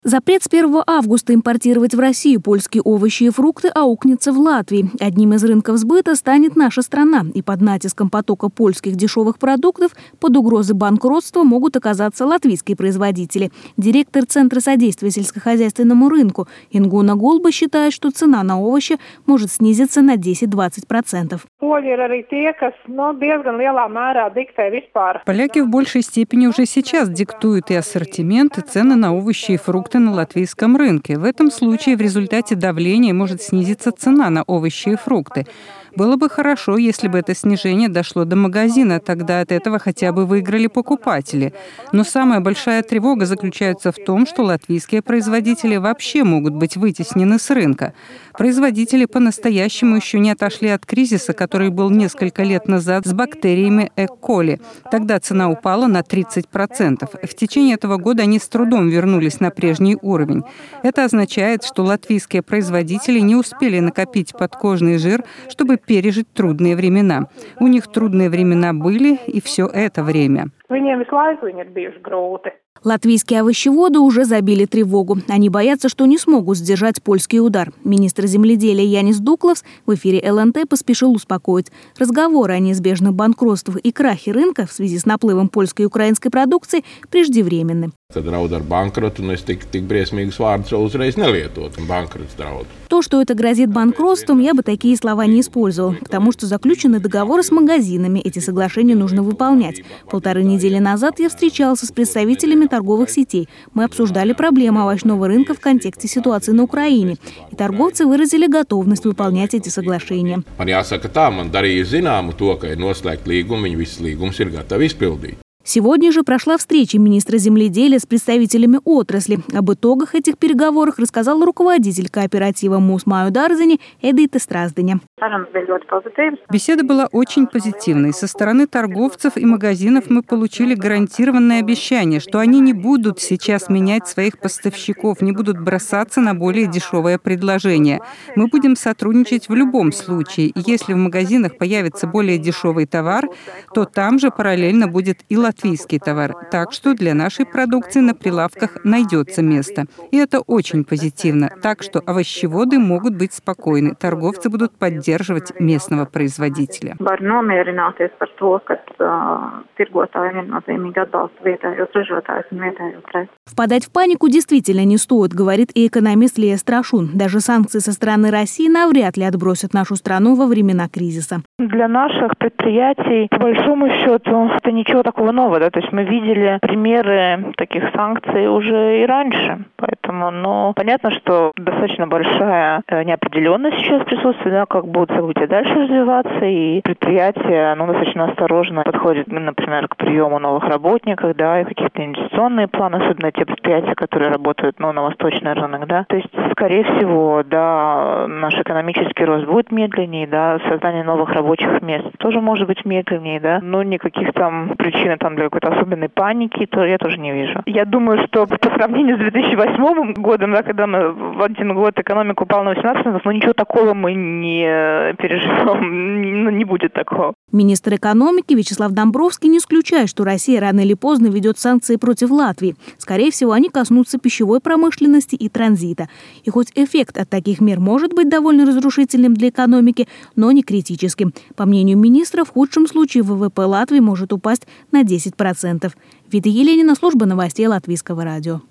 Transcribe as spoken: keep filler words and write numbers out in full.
Запрет с первого августа импортировать в Россию польские овощи и фрукты аукнется в Латвии. Одним из рынков сбыта станет наша страна. И под натиском потока польских дешевых продуктов под угрозой банкротства могут оказаться латвийские производители. Директор Центра содействия сельскохозяйственному рынку Ингуна Голба считает, что цена на овощи может снизиться на десять-двадцать процентов. Поляки в большей степени уже сейчас диктуют и ассортимент, и цены на овощи и фрукты на латвийском рынке. В этом случае в результате давления может снизиться цена на овощи и фрукты. Было бы хорошо, если бы это снижение дошло до магазина, тогда от этого хотя бы выиграли покупатели. Но самая большая тревога заключается в том, что латвийские производители вообще могут быть вытеснены с рынка. Производители по-настоящему еще не отошли от кризиса, который был несколько лет назад с бактериями Э. коли. Тогда цена упала на тридцать процентов. В течение этого года они с трудом вернулись на прежний уровень. Это означает, что латвийские производители не успели накопить подкожный жир, чтобы пережить трудные времена. У них трудные времена были и все это время. Латвийские овощеводы уже забили тревогу. Они боятся, что не смогут сдержать польский удар. Министр земледелия Янис Дукловс в эфире эл эн тэ поспешил успокоить. Разговоры о неизбежных банкротствах и крахе рынка в связи с наплывом польской и украинской продукции преждевременны. То, что это грозит банкротством, я бы такие слова не использовал, потому что заключены договоры с магазинами, эти соглашения нужно выполнять. Полторы недели назад я встречался с представителями торговых сетей. Мы обсуждали проблемы овощного рынка в контексте ситуации на Украине. И торговцы выразили готовность выполнять эти соглашения. Сегодня же прошла встреча министра земледелия с представителями отрасли. Об итогах этих переговоров рассказал руководитель кооператива Mūsu māju dārziņi Эдита Стразденя. Беседа была очень позитивной. Со стороны торговцев и магазинов мы получили гарантированное обещание, что они не будут сейчас менять своих поставщиков, не будут бросаться на более дешевое предложение. Мы будем сотрудничать в любом случае. И если в магазинах появится более дешевый товар, то там же параллельно будет и латвийский товар. Так что для нашей продукции на прилавках найдется место. И это очень позитивно. Так что овощеводы могут быть спокойны. Торговцы будут поддерживать местного производителя. Впадать в панику действительно не стоит, говорит и экономист Лия Страшун. Даже санкции со стороны России навряд ли отбросят нашу страну во времена кризиса. Для наших предприятий, по большому счету, это ничего такого нового. Да? То есть мы видели примеры таких санкций уже и раньше. Поэтому, ну, понятно, что достаточно большая неопределенность сейчас присутствует, да, как будут события дальше развиваться, и предприятия, ну, достаточно осторожно подходят, например, к приему новых работников, да, и какие-то инвестиционные планы, особенно те предприятия, которые работают, ну, на восточный рынок, да. То есть, скорее всего, да, наш экономический рост будет медленнее, да, создание новых рабочих мест тоже может быть медленнее, да, но никаких там причин там для какой-то особенной паники, то я тоже не вижу. Я думаю, что по сравнению с две тысячи восьмым годом, да, когда мы в один год экономика упала на восемнадцать процентов, но ничего такого мы не переживем, не будет такого. Министр экономики Вячеслав Домбровский не исключает, что Россия рано или поздно ведет санкции против Латвии. Скорее всего, они коснутся пищевой промышленности и транзита. И хоть эффект от таких мер может быть довольно разрушительным для экономики, но не критическим. По мнению министра, в худшем случае вэ вэ пэ Латвии может упасть на десять процентов. Вита Еленина, служба новостей Латвийского радио.